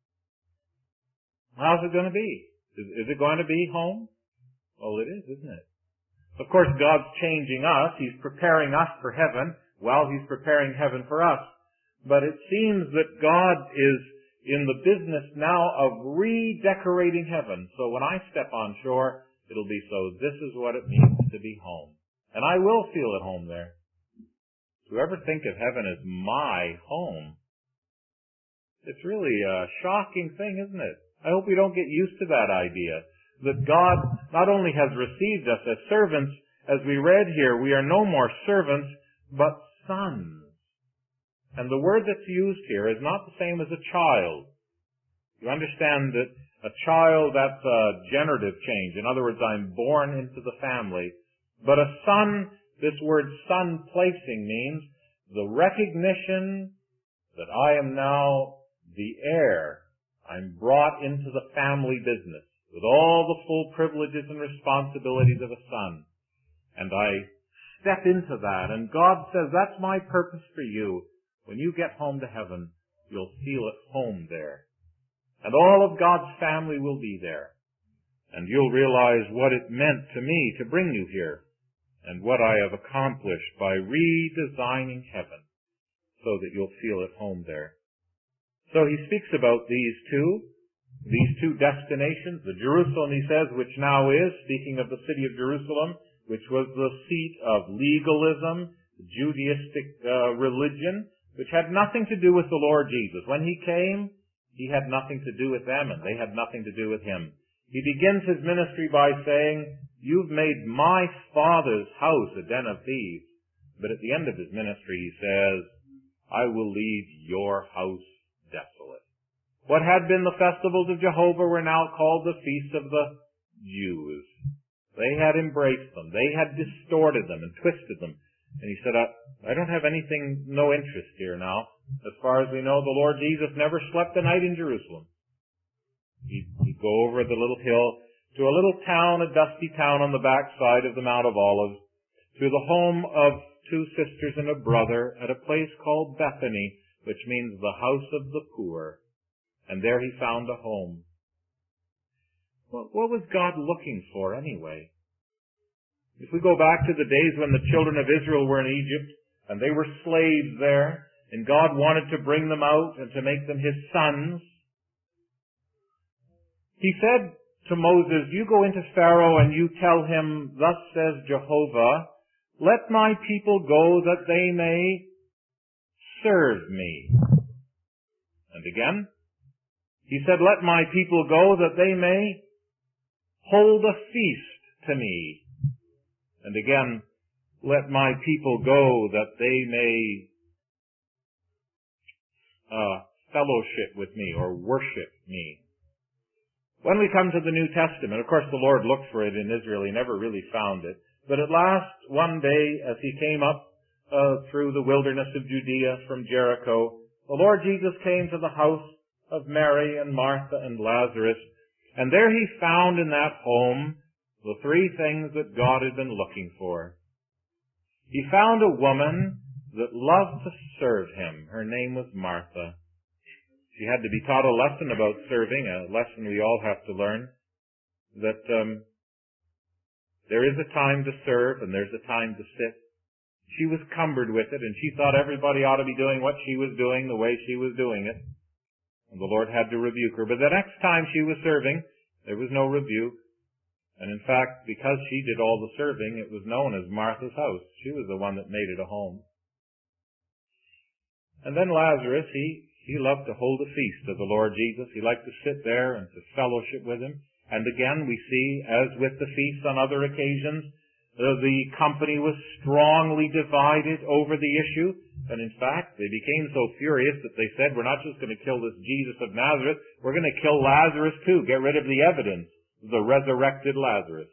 How's it going to be? Is it going to be home? Well, it is, isn't it? Of course, God's changing us. He's preparing us for heaven while He's preparing heaven for us. But it seems that God is in the business now of redecorating heaven. So when I step on shore, it'll be so this is what it means to be home. And I will feel at home there. Do you ever think of heaven as my home? It's really a shocking thing, isn't it? I hope we don't get used to that idea. That God not only has received us as servants, as we read here, we are no more servants, but sons. And the word that's used here is not the same as a child. You understand that a child, that's a generative change. In other words, I'm born into the family. But a son, this word son placing means the recognition that I am now the heir. I'm brought into the family business. with all the full privileges and responsibilities of a son. And I step into that, and God says, that's my purpose for you. When you get home to heaven, you'll feel at home there. And all of God's family will be there. And you'll realize what it meant to me to bring you here, and what I have accomplished by redesigning heaven so that you'll feel at home there. So he speaks about these two destinations. The Jerusalem, he says, which now is, speaking of the city of Jerusalem, which was the seat of legalism, Judaistic religion, which had nothing to do with the Lord Jesus. When he came, he had nothing to do with them, and they had nothing to do with him. He begins his ministry by saying, you've made my Father's house a den of thieves. But at the end of his ministry, he says, I will leave your house desolate. What had been the festivals of Jehovah were now called the feasts of the Jews. They had embraced them. They had distorted them and twisted them. And he said, I don't have no interest here now. As far as we know, the Lord Jesus never slept a night in Jerusalem. He'd go over the little hill to a little town, a dusty town on the backside of the Mount of Olives, to the home of two sisters and a brother at a place called Bethany, which means the house of the poor. And there he found a home. Well, what was God looking for anyway? If we go back to the days when the children of Israel were in Egypt, and they were slaves there, and God wanted to bring them out and to make them his sons, he said to Moses, you go into Pharaoh and you tell him, thus says Jehovah, let my people go that they may serve me. And again, he said, let my people go that they may hold a feast to me. And again, let my people go that they may fellowship with me or worship me. When we come to the New Testament, of course the Lord looked for it in Israel. He never really found it. But at last, one day, as he came up through the wilderness of Judea from Jericho, the Lord Jesus came to the house of Mary and Martha and Lazarus, and there he found in that home the three things that God had been looking for. He found a woman that loved to serve him. Her name was Martha. She had to be taught a lesson about serving, a lesson we all have to learn, that there is a time to serve and there's a time to sit. She was cumbered with it, and she thought everybody ought to be doing what she was doing the way she was doing it. And the Lord had to rebuke her. But the next time she was serving, there was no rebuke. And in fact, because she did all the serving, it was known as Martha's house. She was the one that made it a home. And then Lazarus, he loved to hold a feast of the Lord Jesus. He liked to sit there and to fellowship with him. And again, we see, as with the feasts on other occasions, the company was strongly divided over the issue. And in fact, they became so furious that they said, we're not just going to kill this Jesus of Nazareth, we're going to kill Lazarus too. Get rid of the evidence. The resurrected Lazarus.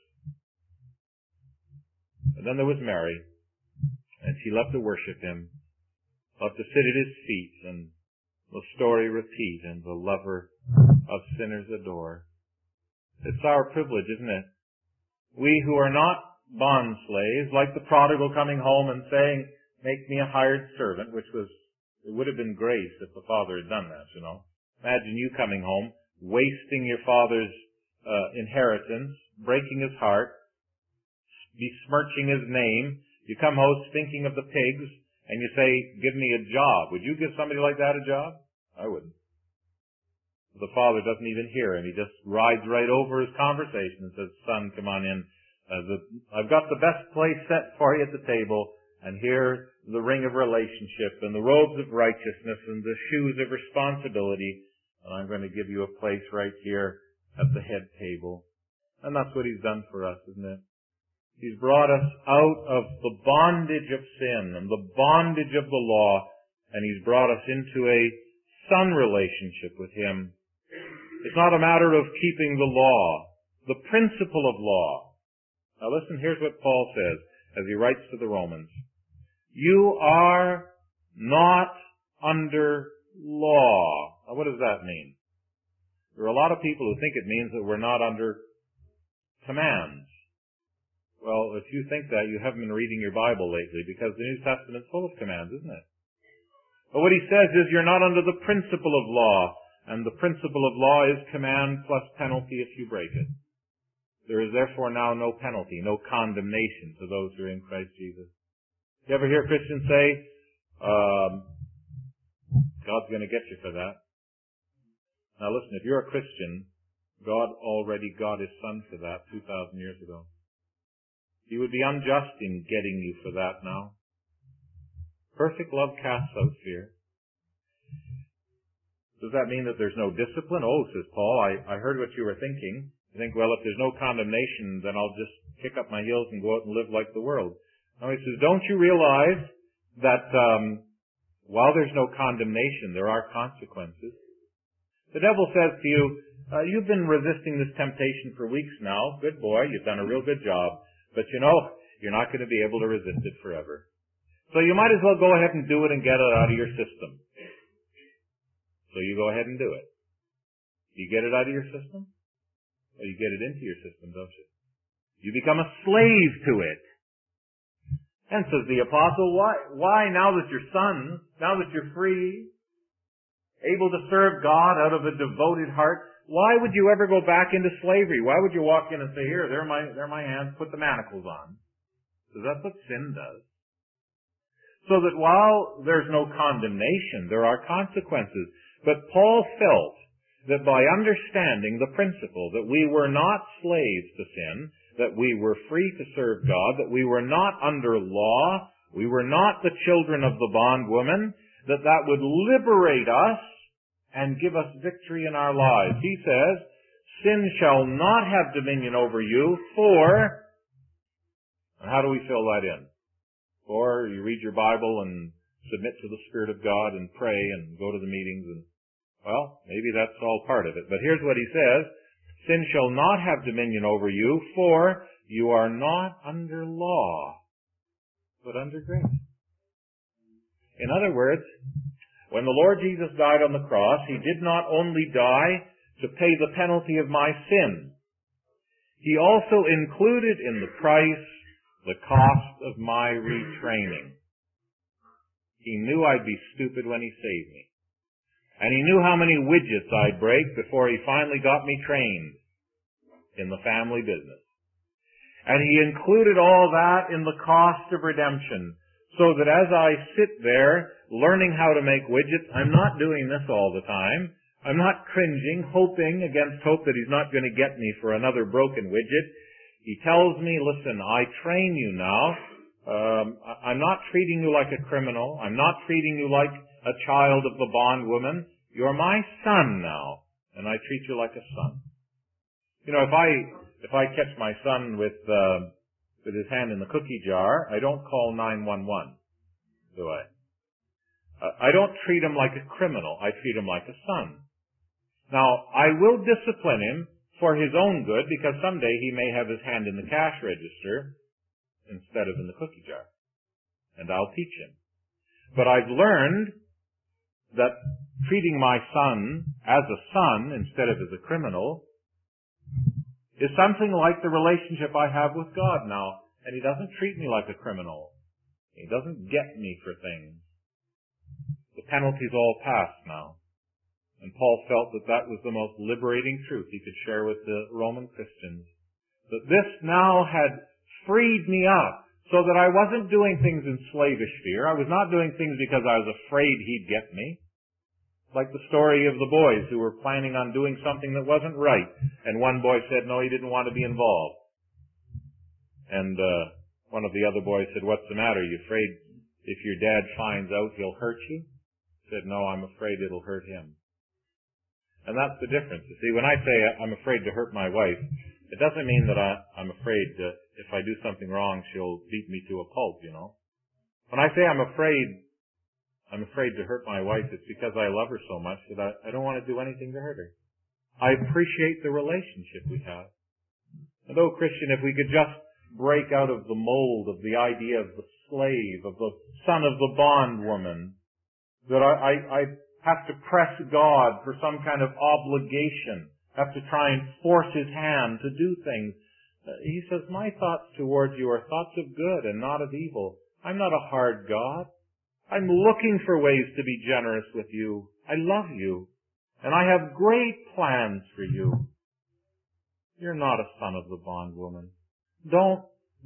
And then there was Mary, and she loved to worship him, loved to sit at his feet, and the story repeat, and the lover of sinners adore. It's our privilege, isn't it? We who are not bond slaves, like the prodigal coming home and saying, make me a hired servant, it would have been grace if the father had done that, you know. Imagine you coming home, wasting your father's inheritance, breaking his heart, besmirching his name. You come home thinking of the pigs, and you say, give me a job. Would you give somebody like that a job? I wouldn't. The father doesn't even hear him. He just rides right over his conversation and says, son, come on in. I've got the best place set for you at the table, and here the ring of relationship and the robes of righteousness and the shoes of responsibility, and I'm going to give you a place right here at the head table. And that's what he's done for us, isn't it? He's brought us out of the bondage of sin and the bondage of the law, and he's brought us into a son relationship with him. It's not a matter of keeping the law, the principle of law. Now listen, here's what Paul says as he writes to the Romans. You are not under law. Now what does that mean? There are a lot of people who think it means that we're not under commands. Well, if you think that, you haven't been reading your Bible lately, because the New Testament's full of commands, isn't it? But what he says is you're not under the principle of law, and the principle of law is command plus penalty if you break it. There is therefore now no penalty, no condemnation to those who are in Christ Jesus. You ever hear Christians say, God's going to get you for that? Now listen, if you're a Christian, God already got His Son for that 2,000 years ago. He would be unjust in getting you for that now. Perfect love casts out fear. Does that mean that there's no discipline? Oh, says Paul, I heard what you were thinking. You think, well, if there's no condemnation, then I'll just kick up my heels and go out and live like the world. No, he says, don't you realize that while there's no condemnation, there are consequences? The devil says to you, you've been resisting this temptation for weeks now. Good boy, you've done a real good job. But you know, you're not going to be able to resist it forever. So you might as well go ahead and do it and get it out of your system. So you go ahead and do it. You get it out of your system? Well, you get it into your system, don't you? You become a slave to it. And says the apostle, why now that you're sons, now that you're free, able to serve God out of a devoted heart, why would you ever go back into slavery? Why would you walk in and say, here, they're my hands, put the manacles on? Because that's what sin does. So that while there's no condemnation, there are consequences. But Paul felt that by understanding the principle that we were not slaves to sin, that we were free to serve God, that we were not under law, we were not the children of the bondwoman, that would liberate us and give us victory in our lives. He says, sin shall not have dominion over you, for, and how do we fill that in? For you read your Bible and submit to the Spirit of God and pray and go to the meetings and, well, maybe that's all part of it. But here's what he says, sin shall not have dominion over you, for you are not under law, but under grace. In other words, when the Lord Jesus died on the cross, He did not only die to pay the penalty of my sin. He also included in the price the cost of my retraining. He knew I'd be stupid when He saved me. And He knew how many widgets I'd break before He finally got me trained in the family business. And He included all that in the cost of redemption, so that as I sit there learning how to make widgets, I'm not doing this all the time. I'm not cringing, hoping against hope that He's not going to get me for another broken widget. He tells me, listen, I train you now. I'm not treating you like a criminal. I'm not treating you like a child of the bondwoman. You're my son now, and I treat you like a son. You know, if I catch my son with his hand in the cookie jar, I don't call 911, do I? I don't treat him like a criminal. I treat him like a son. Now, I will discipline him for his own good, because someday he may have his hand in the cash register instead of in the cookie jar. And I'll teach him. But I've learned that treating my son as a son instead of as a criminal is something like the relationship I have with God now. And He doesn't treat me like a criminal. He doesn't get me for things. The penalty's all past now. And Paul felt that that was the most liberating truth he could share with the Roman Christians. That this now had freed me up so that I wasn't doing things in slavish fear. I was not doing things because I was afraid He'd get me. Like the story of the boys who were planning on doing something that wasn't right. And one boy said, no, he didn't want to be involved. And one of the other boys said, what's the matter? Are you afraid if your dad finds out he'll hurt you? He said, no, I'm afraid it'll hurt him. And that's the difference. You see, when I say I'm afraid to hurt my wife, it doesn't mean that I'm afraid that if I do something wrong, she'll beat me to a pulp, you know. When I say I'm afraid to hurt my wife, it's because I love her so much that I don't want to do anything to hurt her. I appreciate the relationship we have. And though, Christian, if we could just break out of the mold of the idea of the slave, of the son of the bondwoman, that I have to press God for some kind of obligation, have to try and force His hand to do things. He says, my thoughts towards you are thoughts of good and not of evil. I'm not a hard God. I'm looking for ways to be generous with you. I love you. And I have great plans for you. You're not a son of the bondwoman. Don't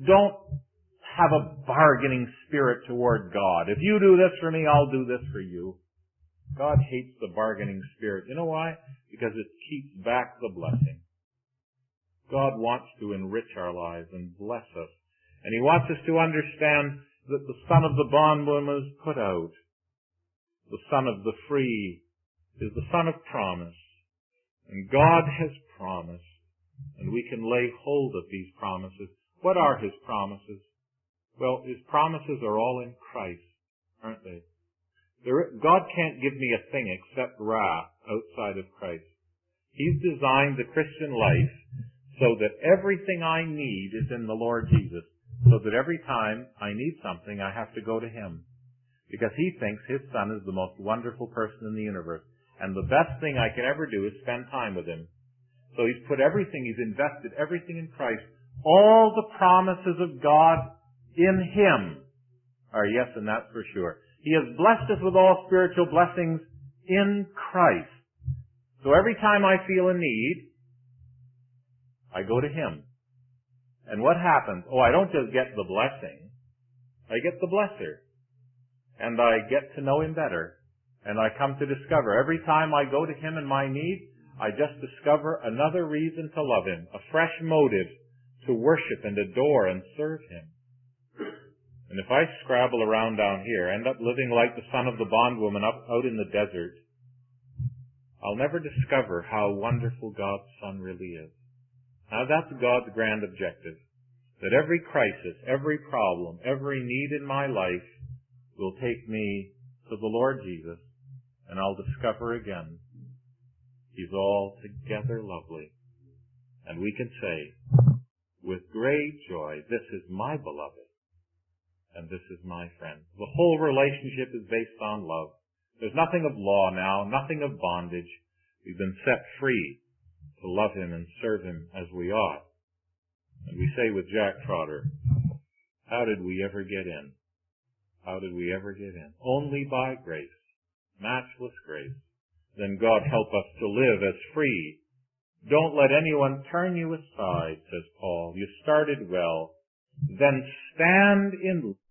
have a bargaining spirit toward God. If you do this for me, I'll do this for you. God hates the bargaining spirit. You know why? Because it keeps back the blessing. God wants to enrich our lives and bless us. And He wants us to understand that the son of the bondwoman is put out. The son of the free is the son of promise. And God has promised. And we can lay hold of these promises. What are His promises? Well, His promises are all in Christ, aren't they? God can't give me a thing except wrath outside of Christ. He's designed the Christian life so that everything I need is in the Lord Jesus. So that every time I need something, I have to go to Him. Because He thinks His Son is the most wonderful person in the universe. And the best thing I can ever do is spend time with Him. So He's put everything, He's invested everything in Christ. All the promises of God in Him are yes, and that's for sure. He has blessed us with all spiritual blessings in Christ. So every time I feel a need, I go to Him. And what happens? Oh, I don't just get the blessing. I get the blesser. And I get to know Him better. And I come to discover every time I go to Him in my need, I just discover another reason to love Him, a fresh motive to worship and adore and serve Him. And if I scrabble around down here, end up living like the son of the bondwoman out in the desert, I'll never discover how wonderful God's Son really is. Now that's God's grand objective, that every crisis, every problem, every need in my life will take me to the Lord Jesus, and I'll discover again, He's altogether lovely. And we can say, with great joy, this is my beloved, and this is my friend. The whole relationship is based on love. There's nothing of law now, nothing of bondage. We've been set free to love Him and serve Him as we ought. And we say with Jack Trotter, how did we ever get in? How did we ever get in? Only by grace, matchless grace. Then God help us to live as free. Don't let anyone turn you aside, says Paul. You started well. Then stand in